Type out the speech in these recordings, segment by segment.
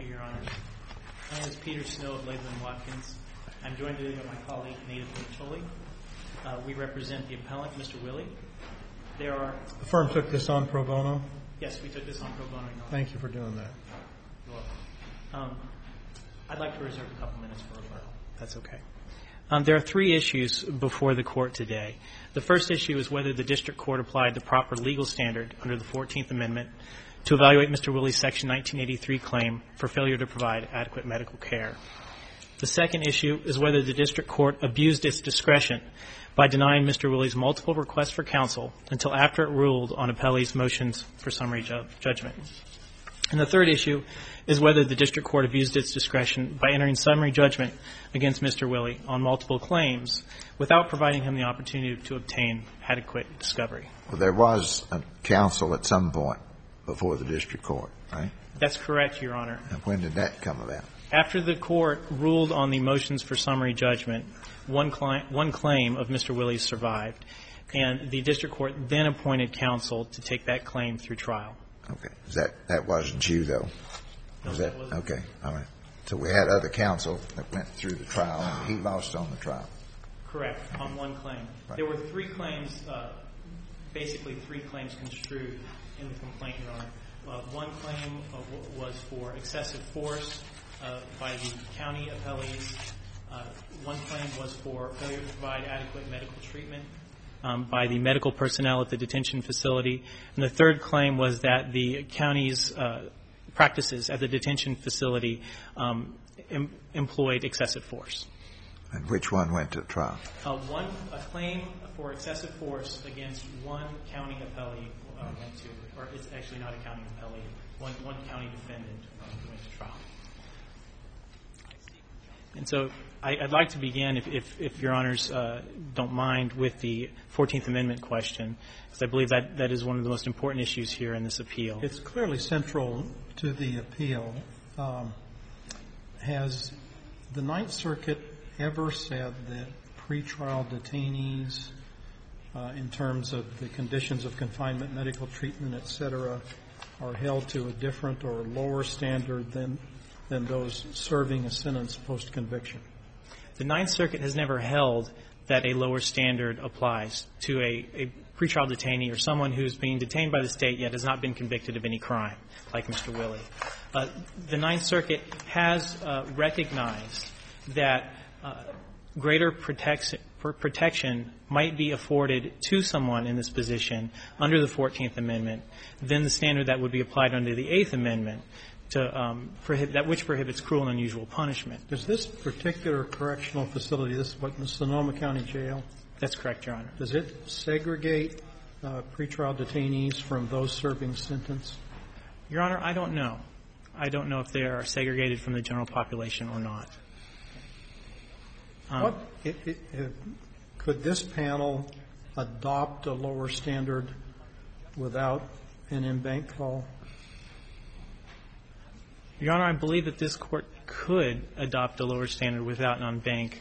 you, Your Honor. My name is Peter Snow of Latham & Watkins. I'm joined today by my colleague, Nita Choli. We represent the appellant, Mr. Willie. The firm took this on pro bono? Yes, we took this on pro bono, Your Honor. Thank you for doing that. You're welcome. I'd like to reserve a couple minutes for rebuttal. That's okay. There are three issues before the court today. The first issue is whether the district court applied the proper legal standard under the 14th Amendment to evaluate Mr. Willie's Section 1983 claim for failure to provide adequate medical care. The second issue is whether the district court abused its discretion by denying Mr. Willie's multiple requests for counsel until after it ruled on appellee's motions for summary judgment. And the third issue is whether the district court abused its discretion by entering summary judgment against Mr. Willie on multiple claims without providing him the opportunity to obtain adequate discovery. Well, there was a counsel at some point before the district court, right? That's correct, Your Honor. And when did that come about? After the court ruled on the motions for summary judgment, one claim of Mr. Willie's survived, and the district court then appointed counsel to take that claim through trial. Okay. That wasn't you, though? No, that wasn't. Okay. All right. So we had other counsel that went through the trial, and he lost on the trial. Correct, on one claim. Right. There were three claims, basically three claims construed in the complaint, Your Honor. One claim was for excessive force by the county appellees. One claim was for failure to provide adequate medical treatment by the medical personnel at the detention facility. And the third claim was that the county's practices at the detention facility employed excessive force. And which one went to trial? A claim for excessive force against one county appellee went to, or it's actually not a county appellee, one county defendant went to trial. And so I'd like to begin, if Your Honors don't mind, with the 14th Amendment question, because I believe that is one of the most important issues here in this appeal. It's clearly central to the appeal. Has the Ninth Circuit ever said that pretrial detainees, in terms of the conditions of confinement, medical treatment, et cetera, are held to a different or lower standard than those serving a sentence post-conviction? The Ninth Circuit has never held that a lower standard applies to a pretrial detainee or someone who's being detained by the state yet has not been convicted of any crime, like Mr. Willie. The Ninth Circuit has recognized that greater protection might be afforded to someone in this position under the 14th Amendment than the standard that would be applied under the 8th Amendment, which prohibits cruel and unusual punishment. Does this particular correctional facility, this is what, the Sonoma County Jail? That's correct, Your Honor. Does it segregate pretrial detainees from those serving sentence? Your Honor, I don't know. I don't know if they are segregated from the general population or not. Could this panel adopt a lower standard without an en-banc call? Your Honor, I believe that this Court could adopt a lower standard without an en-banc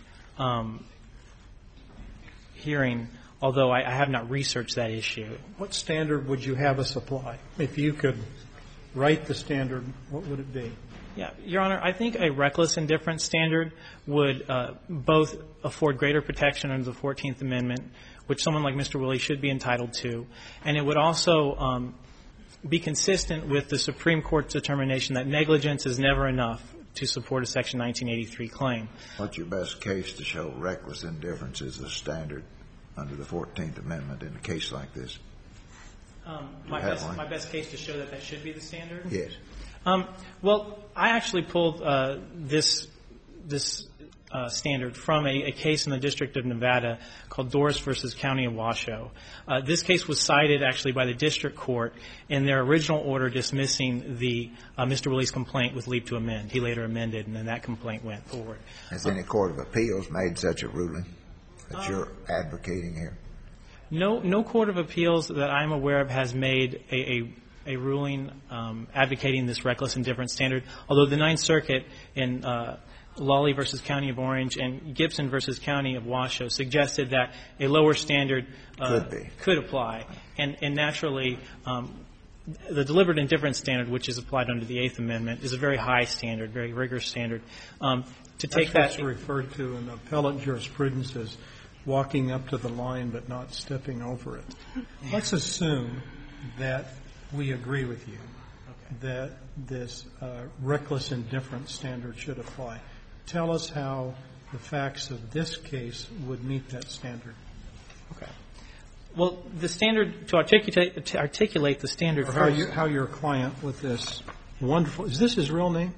hearing, although I have not researched that issue. What standard would you have us apply? If you could write the standard, what would it be? Yeah, Your Honor, I think a reckless indifference standard would both afford greater protection under the 14th Amendment, which someone like Mr. Willie should be entitled to, and it would also be consistent with the Supreme Court's determination that negligence is never enough to support a Section 1983 claim. What's your best case to show reckless indifference is the standard under the 14th Amendment in a case like this? My best case to show that should be the standard? Yes. Well, I actually pulled this standard from a case in the District of Nevada called Doris v. County of Washoe. This case was cited actually by the district court in their original order dismissing the Mr. Willie's complaint with leave to amend. He later amended, and then that complaint went forward. Has any court of appeals made such a ruling that you're advocating here? No court of appeals that I'm aware of has made a ruling advocating this reckless indifference standard, although the Ninth Circuit in Lawley v. County of Orange and Gibson v. County of Washoe suggested that a lower standard could apply. And naturally, the deliberate indifference standard, which is applied under the Eighth Amendment, is a very high standard, very rigorous standard. To take That's that what's referred to in appellate jurisprudence as walking up to the line but not stepping over it. Let's assume that we agree with you that this reckless indifference standard should apply. Tell us how the facts of this case would meet that standard. Okay. Well, the standard, to articulate the standard first. How your client with this wonderful, is this his real name?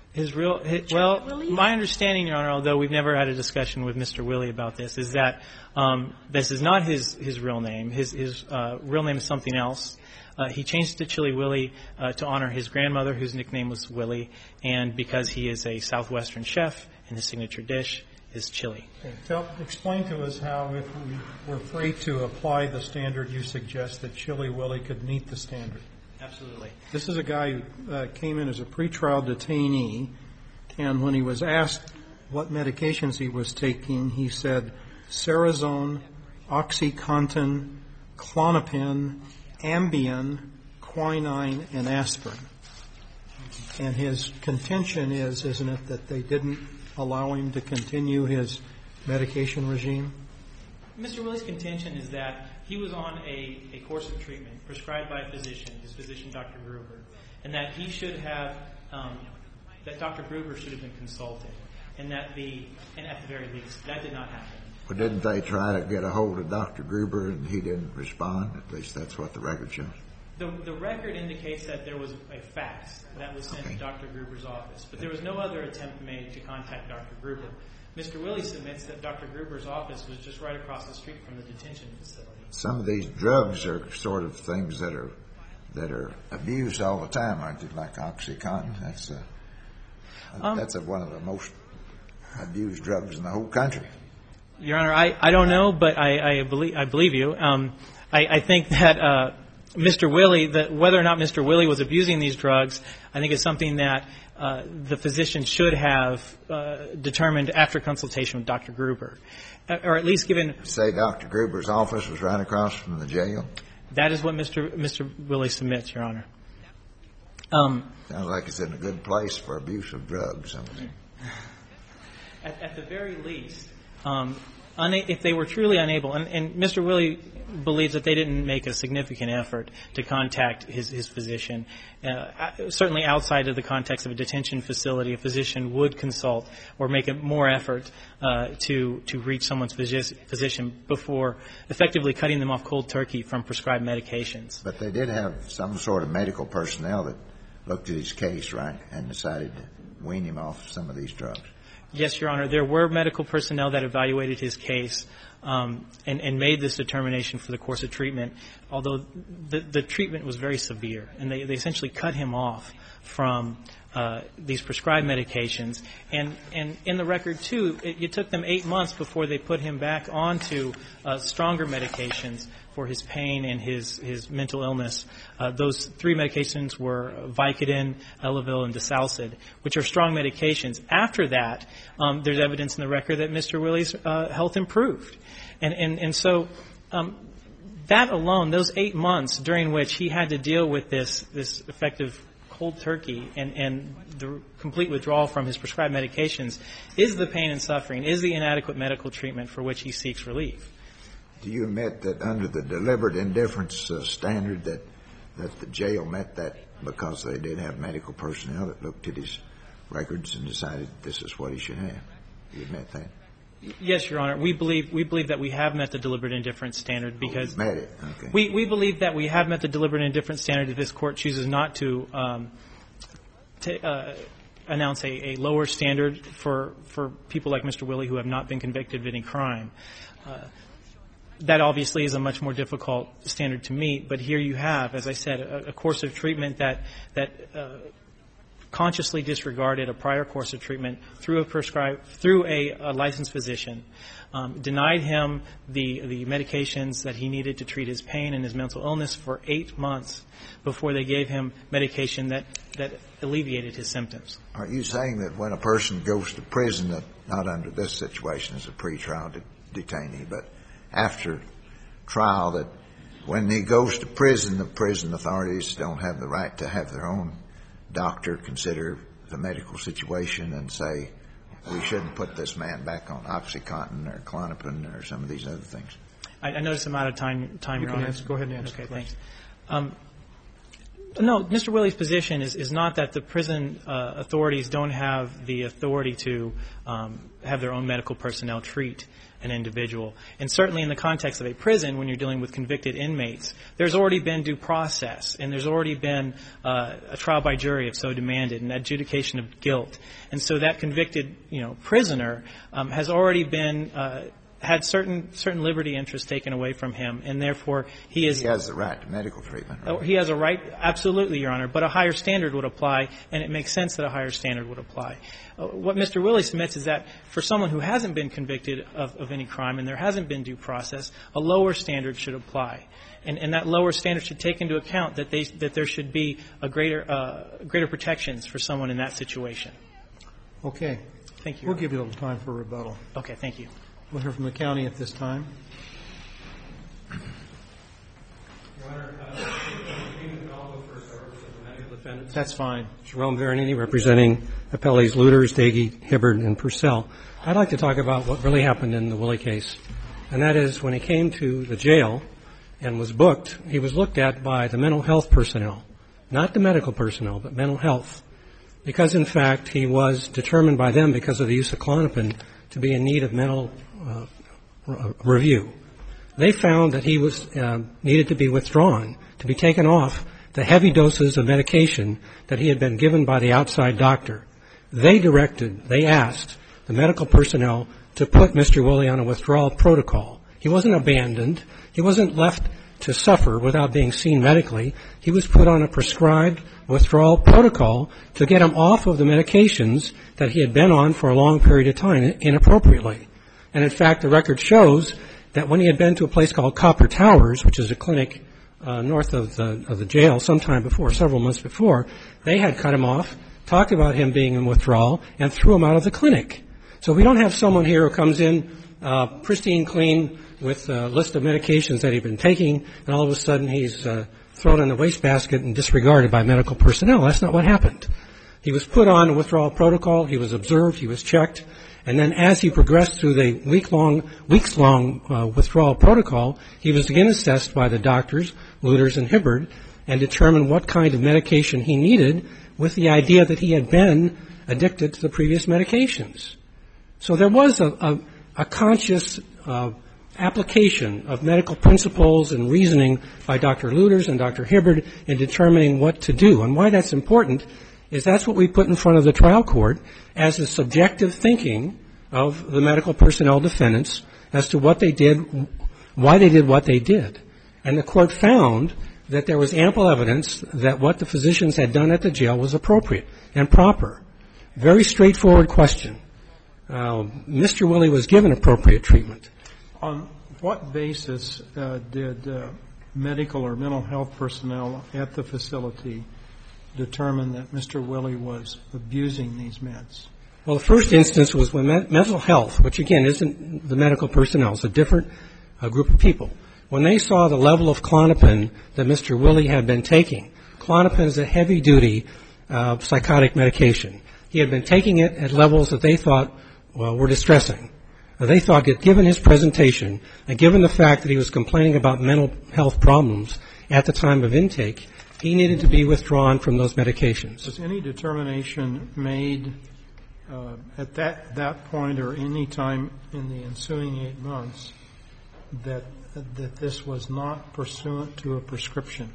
Well, my understanding, Your Honor, although we've never had a discussion with Mr. Willie about this, is that this is not his real name. His real name is something else. He changed it to Chili Willie to honor his grandmother, whose nickname was Willie, and because he is a Southwestern chef, and his signature dish is chili. Okay. Explain to us how, if we were free to apply the standard you suggest, that Chili Willie could meet the standard. Absolutely. This is a guy who came in as a pretrial detainee, and when he was asked what medications he was taking, he said Cerazone, OxyContin, Klonopin, Ambien, quinine, and aspirin. And his contention is, isn't it, that they didn't allow him to continue his medication regime? Mr. Willie's contention is that he was on a course of treatment prescribed by a physician, his physician, Dr. Gruber, and that he should have, that Dr. Gruber should have been consulted, and at the very least, that did not happen. Well, didn't they try to get a hold of Dr. Gruber and he didn't respond? At least that's what the record shows. The record indicates that there was a fax that was sent to Dr. Gruber's office, but there was no other attempt made to contact Dr. Gruber. Mr. Willie submits that Dr. Gruber's office was just right across the street from the detention facility. Some of these drugs are sort of things that are abused all the time, aren't they? Like OxyContin. That's one of the most abused drugs in the whole country. Your Honor, I don't know, but I believe you. I think that Mr. Willie, that whether or not Mr. Willie was abusing these drugs, I think is something that the physician should have determined after consultation with Dr. Gruber, or at least given. Say Dr. Gruber's office was right across from the jail. That is what Mr. Willie submits, Your Honor. Sounds like it's in a good place for abuse of drugs. At the very least, if they were truly unable, and Mr. Willie believes that they didn't make a significant effort to contact his physician, certainly outside of the context of a detention facility, a physician would consult or make more effort to reach someone's physician before effectively cutting them off cold turkey from prescribed medications. But they did have some sort of medical personnel that looked at his case, right, and decided to wean him off some of these drugs. Yes, Your Honor. There were medical personnel that evaluated his case and made this determination for the course of treatment, although the treatment was very severe, and they essentially cut him off from these prescribed medications. And in the record, too, it took them 8 months before they put him back onto stronger medications for his pain and his mental illness. Those 3 medications were Vicodin, Elavil, and Desalcid, which are strong medications. After that, there's evidence in the record that Mr. Willie's health improved. And so that alone, those 8 months during which he had to deal with this effective cold turkey and the complete withdrawal from his prescribed medications is the pain and suffering, is the inadequate medical treatment for which he seeks relief. Do you admit that under the deliberate indifference standard that the jail met that because they did have medical personnel that looked at his records and decided this is what he should have? Do you admit that? Yes, Your Honor. We believe that we have met the deliberate indifference standard because met it. Okay. We believe that we have met the deliberate indifference standard if this Court chooses not to announce a lower standard for people like Mr. Willie who have not been convicted of any crime. That obviously is a much more difficult standard to meet, but here you have, as I said, a course of treatment that consciously disregarded a prior course of treatment through a licensed physician, denied him the medications that he needed to treat his pain and his mental illness for 8 months before they gave him medication that alleviated his symptoms. Are you saying that when a person goes to prison, that not under this situation as a pretrial detainee, but after trial, that when he goes to prison, the prison authorities don't have the right to have their own doctor consider the medical situation and say, we shouldn't put this man back on OxyContin or Klonopin or some of these other things. I notice I'm out of time, Your Honor. Go ahead and answer. Okay, thanks. No, Mr. Willie's position is not that the prison authorities don't have the authority to have their own medical personnel treat an individual. And certainly in the context of a prison, when you're dealing with convicted inmates, there's already been due process, and there's already been a trial by jury, if so demanded, an adjudication of guilt. And so that convicted, prisoner has already been had certain liberty interests taken away from him, and therefore he has the right to medical treatment. Right? He has a right, absolutely, Your Honor, but a higher standard would apply, and it makes sense that a higher standard would apply. What Mr. Willie submits is that for someone who hasn't been convicted of any crime and there hasn't been due process, a lower standard should apply. And that lower standard should take into account that there should be a greater protections for someone in that situation. Okay. Thank you. We'll give you a little time for rebuttal. Okay, thank you. We'll hear from the county at this time. Your Honor, That's fine. Jerome Veronini, representing appellees Luters, Dagey, Hibbard, and Purcell. I'd like to talk about what really happened in the Willie case, and that is when he came to the jail and was booked, he was looked at by the mental health personnel, not the medical personnel, but mental health, because, in fact, he was determined by them, because of the use of Klonopin, to be in need of mental review. They found that he was needed to be withdrawn, to be taken off the heavy doses of medication that he had been given by the outside doctor. They asked the medical personnel to put Mr. Willie on a withdrawal protocol. He wasn't abandoned. He wasn't left to suffer without being seen medically. He was put on a prescribed withdrawal protocol to get him off of the medications that he had been on for a long period of time inappropriately. And in fact, the record shows that when he had been to a place called Copper Towers, which is a clinic north of the jail sometime before, several months before, they had cut him off, talked about him being in withdrawal, and threw him out of the clinic. So we don't have someone here who comes in pristine, clean, with a list of medications that he'd been taking, and all of a sudden he's thrown in the wastebasket and disregarded by medical personnel. That's not what happened. He was put on a withdrawal protocol, he was observed, he was checked, and then as he progressed through the weeks-long withdrawal protocol, he was again assessed by the doctors, Luters and Hibbard, and determined what kind of medication he needed, with the idea that he had been addicted to the previous medications. So there was a conscious application of medical principles and reasoning by Dr. Luters and Dr. Hibbard in determining what to do. And why that's important is that's what we put in front of the trial court as a subjective thinking of the medical personnel defendants as to what they did, why they did what they did. And the court found that there was ample evidence that what the physicians had done at the jail was appropriate and proper. Very straightforward question. Mr. Willie was given appropriate treatment. On what basis did medical or mental health personnel at the facility determine that Mr. Willie was abusing these meds? Well, the first instance was when mental health, which again isn't the medical personnel, it's a different group of people. When they saw the level of Klonopin that Mr. Willie had been taking, Klonopin is a heavy-duty psychotic medication. He had been taking it at levels that they thought were distressing. They thought that given his presentation and given the fact that he was complaining about mental health problems at the time of intake, he needed to be withdrawn from those medications. Was any determination made at that point or any time in the ensuing 8 months that this was not pursuant to a prescription?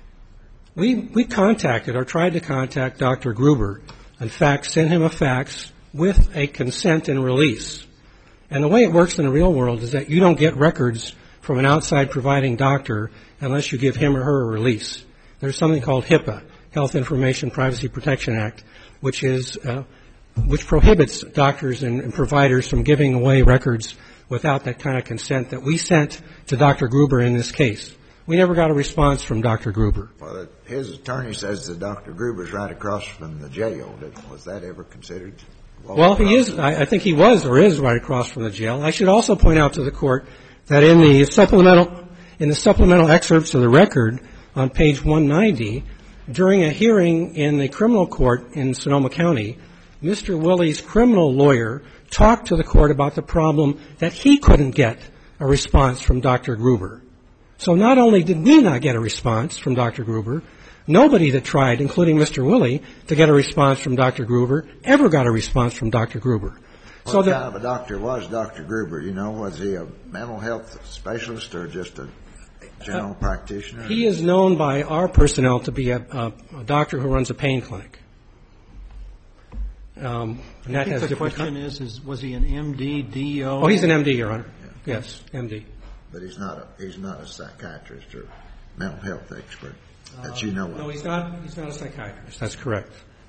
We contacted or tried to contact Dr. Gruber. In fact, sent him a fax with a consent and release. And the way it works in the real world is that you don't get records from an outside providing doctor unless you give him or her a release. There's something called HIPAA, Health Information Privacy Protection Act, which prohibits doctors and providers from giving away records without that kind of consent that we sent to Dr. Gruber in this case. We never got a response from Dr. Gruber. Well, his attorney says that Dr. Gruber's right across from the jail. Was that ever considered? Well, he is. I think he was or is right across from the jail. I should also point out to the court that in the in the supplemental excerpts of the record on page 190, during a hearing in the criminal court in Sonoma County, Mr. Willey's criminal lawyer talked to the court about the problem that he couldn't get a response from Dr. Gruber. So not only did we not get a response from Dr. Gruber, nobody that tried, including Mr. Willey, to get a response from Dr. Gruber ever got a response from Dr. Gruber. What kind of a doctor was Dr. Gruber? You know, was he a mental health specialist or just a general practitioner? He is known by our personnel to be a doctor who runs a pain clinic. And that has the question is, was he an MD, DO? Oh, he's an MD, Your Honor. Yes, MD. But he's not a psychiatrist or mental health expert that you know of. No, he's not a psychiatrist. That's correct.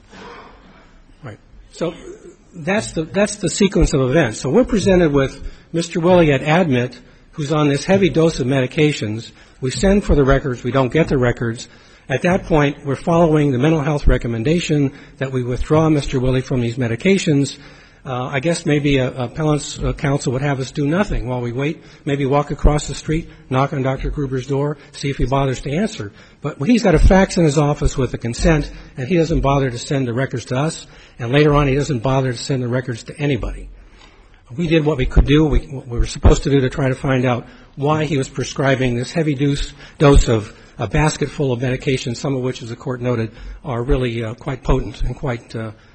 Right. So that's the sequence of events. So we're presented with Mr. Willey at admit, who's on this heavy dose of medications. We send for the records. We don't get the records. At that point, we're following the mental health recommendation that we withdraw Mr. Willey from these medications. I guess maybe a appellant's counsel would have us do nothing while we wait, maybe walk across the street, knock on Dr. Gruber's door, see if he bothers to answer. But he's got a fax in his office with the consent, and he doesn't bother to send the records to us, and later on he doesn't bother to send the records to anybody. We did what we could do, what we were supposed to do to try to find out why he was prescribing this heavy dose of a basket full of medications, some of which, as the Court noted, are really quite potent and quite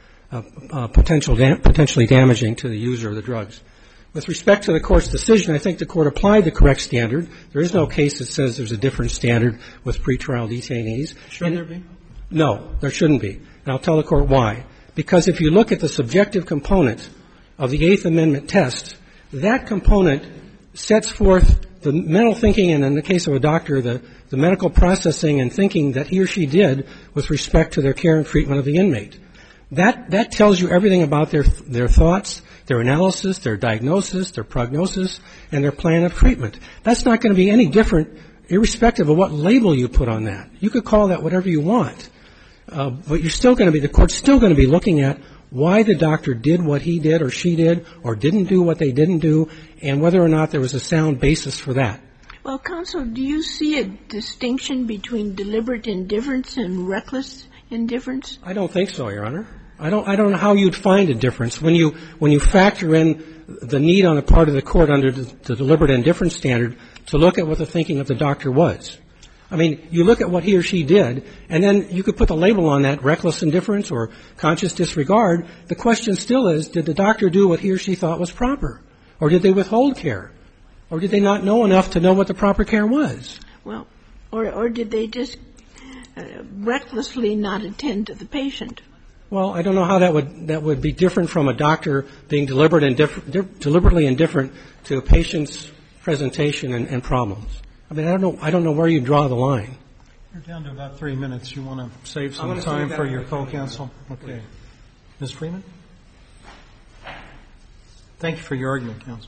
potentially damaging to the user of the drugs. With respect to the Court's decision, I think the Court applied the correct standard. There is no case that says there's a different standard with pretrial detainees. Should there be? No, there shouldn't be. And I'll tell the Court why. Because if you look at the subjective component of the Eighth Amendment test, that component sets forth the mental thinking, and in the case of a doctor, the medical processing and thinking that he or she did with respect to their care and treatment of the inmate. That tells you everything about their thoughts, their analysis, their diagnosis, their prognosis, and their plan of treatment. That's not going to be any different irrespective of what label you put on that. You could call that whatever you want. But the Court's still going to be looking at why the doctor did what he did or she did or didn't do what they didn't do, and whether or not there was a sound basis for that. Well, counsel, do you see a distinction between deliberate indifference and reckless indifference? I don't think so, Your Honor. I don't know how you'd find a difference when you factor in the need on the part of the Court under the deliberate indifference standard to look at what the thinking of the doctor was. I mean, you look at what he or she did, and then you could put the label on that, reckless indifference or conscious disregard. The question still is, did the doctor do what he or she thought was proper? Or did they withhold care? Or did they not know enough to know what the proper care was? Well, or did they just recklessly not attend to the patient? Well, I don't know how that would be different from a doctor being deliberately indifferent to a patient's presentation and problems. I mean, I don't know where you draw the line. You're down to about 3 minutes. You want to save some time for your co-counsel? Okay. Ms. Freeman? Thank you for your argument, counsel.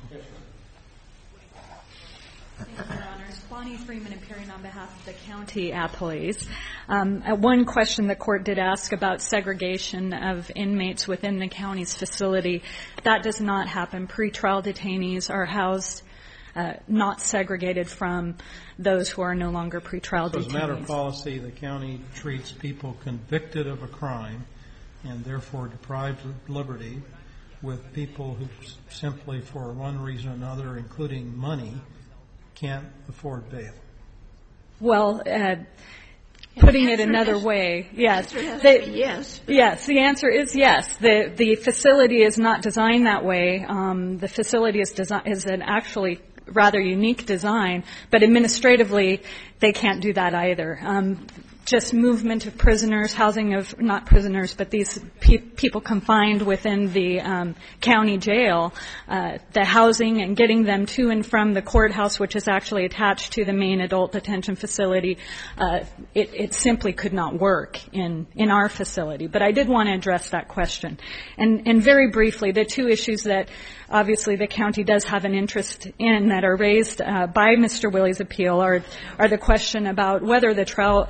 Thank you, Your Honors. Bonnie Freeman appearing on behalf of the county appellees. One question the court did ask about segregation of inmates within the county's facility. That does not happen. Pretrial detainees are housed not segregated from those who are no longer pretrial detainees. So as a matter of policy, the county treats people convicted of a crime and therefore deprived of liberty with people who simply, for one reason or another, including money, can't afford bail. Well, putting it another way, yes. Yes. Yes, the answer is yes. The facility is not designed that way. The facility is an actually rather unique design, but administratively they can't do that either. Just movement of prisoners, housing of, not prisoners, but these people confined within the county jail, the housing and getting them to and from the courthouse, which is actually attached to the main adult detention facility, it simply could not work in our facility. But I did want to address that question. And very briefly, the two issues that obviously the county does have an interest in that are raised by Mr. Willey's appeal are the question about whether the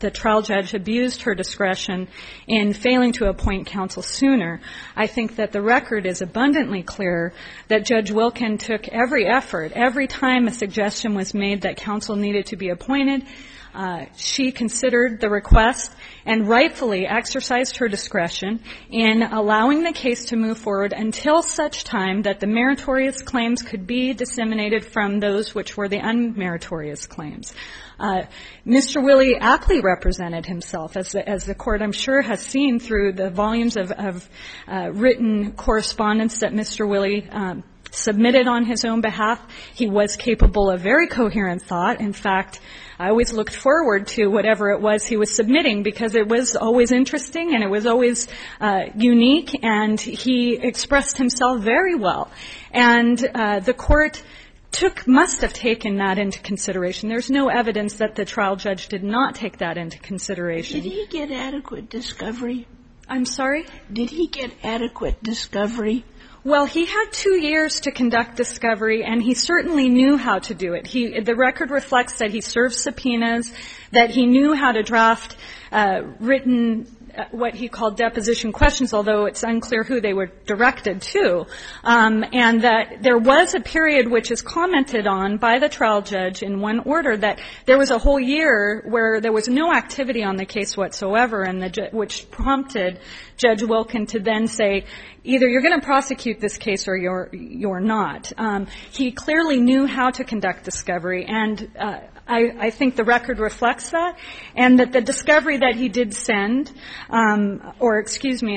the trial judge abused her discretion in failing to appoint counsel sooner. I think that the record is abundantly clear that Judge Wilkin took every effort, every time a suggestion was made that counsel needed to be appointed, she considered the request and rightfully exercised her discretion in allowing the case to move forward until such time that the meritorious claims could be disseminated from those which were the unmeritorious claims. Mr. Willie aptly represented himself, as the Court, I'm sure, has seen through the volumes of written correspondence that Mr. Willie submitted on his own behalf. He was capable of very coherent thought. In fact, I always looked forward to whatever it was he was submitting because it was always interesting and it was always unique, and he expressed himself very well. And the Court must have taken that into consideration. There's no evidence that the trial judge did not take that into consideration. Did he get adequate discovery? I'm sorry? Did he get adequate discovery? Well, he had 2 years to conduct discovery, and he certainly knew how to do it. The record reflects that he served subpoenas, that he knew how to draft written what he called deposition questions, although it's unclear who they were directed to, and that there was a period which is commented on by the trial judge in one order that there was a whole year where there was no activity on the case whatsoever, and which prompted Judge Wilkin to then say, either you're going to prosecute this case or you're not. He clearly knew how to conduct discovery, and I think the record reflects that, and that the discovery that he did send, or excuse me,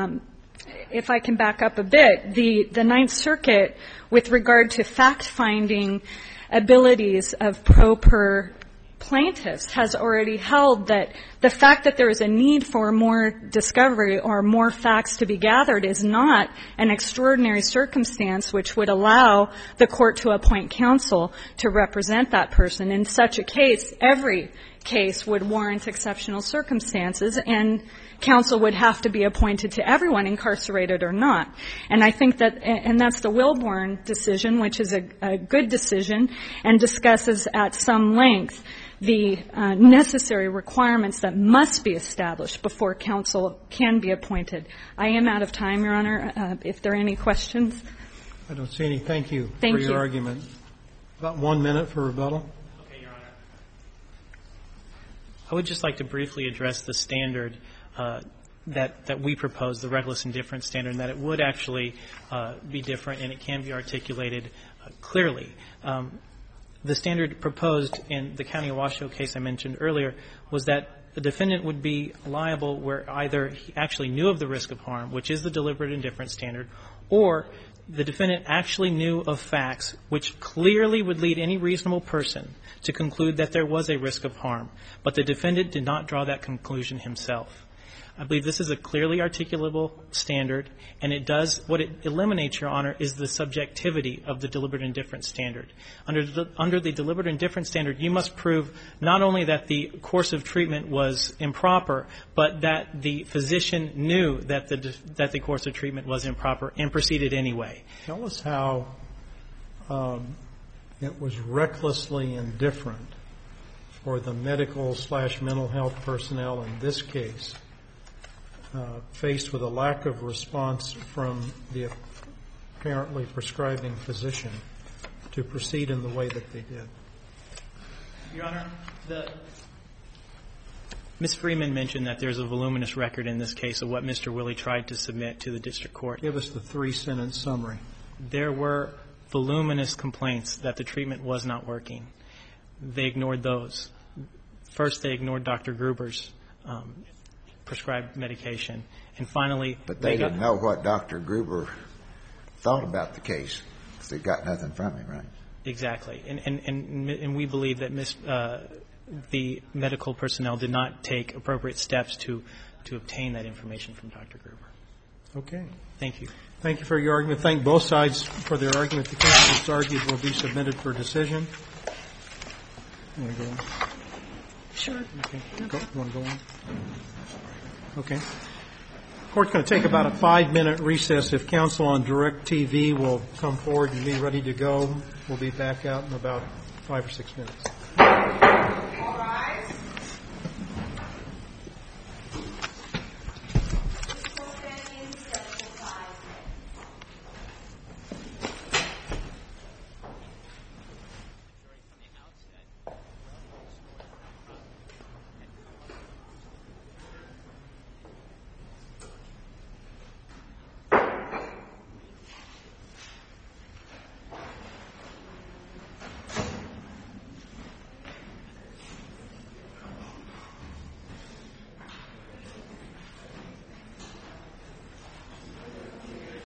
if I can back up a bit, the Ninth Circuit, with regard to fact-finding abilities of pro per plaintiffs, has already held that the fact that there is a need for more discovery or more facts to be gathered is not an extraordinary circumstance which would allow the court to appoint counsel to represent that person. In such a case, every case would warrant exceptional circumstances, and counsel would have to be appointed to everyone, incarcerated or not. And I think that, and that's the Wilborn decision, which is a good decision, and discusses at some length the necessary requirements that must be established before counsel can be appointed. I am out of time, Your Honor. If there are any questions. I don't see any. Thank you for your argument. About 1 minute for rebuttal. Okay, Your Honor. I would just like to briefly address the standard that we propose, the reckless indifference standard, and that it would actually be different and it can be articulated clearly. The standard proposed in the County of Washoe case I mentioned earlier was that the defendant would be liable where either he actually knew of the risk of harm, which is the deliberate indifference standard, or the defendant actually knew of facts which clearly would lead any reasonable person to conclude that there was a risk of harm, but the defendant did not draw that conclusion himself. I believe this is a clearly articulable standard, and it does, what it eliminates, Your Honor, is the subjectivity of the deliberate indifference standard. Under the deliberate indifference standard, you must prove not only that the course of treatment was improper, but that the physician knew that the course of treatment was improper and proceeded anyway. Tell us how it was recklessly indifferent for the medical/mental health personnel in this case, faced with a lack of response from the apparently prescribing physician, to proceed in the way that they did. Your Honor, Ms. Freeman mentioned that there's a voluminous record in this case of what Mr. Willie tried to submit to the district court. Give us the 3-sentence summary. There were voluminous complaints that the treatment was not working. They ignored those. First, they ignored Dr. Gruber's prescribed medication. And finally, but they didn't know what Dr. Gruber thought about the case because they got nothing from him, right? Exactly. And we believe that the medical personnel did not take appropriate steps to obtain that information from Dr. Gruber. Okay. Thank you. Thank you for your argument. Thank both sides for their argument. The case that's argued will be submitted for decision. You want to go on? Sure. Okay. You want to go on? Okay. Court's going to take about a 5-minute recess. If counsel on Direct TV will come forward and be ready to go, we'll be back out in about 5 or 6 minutes.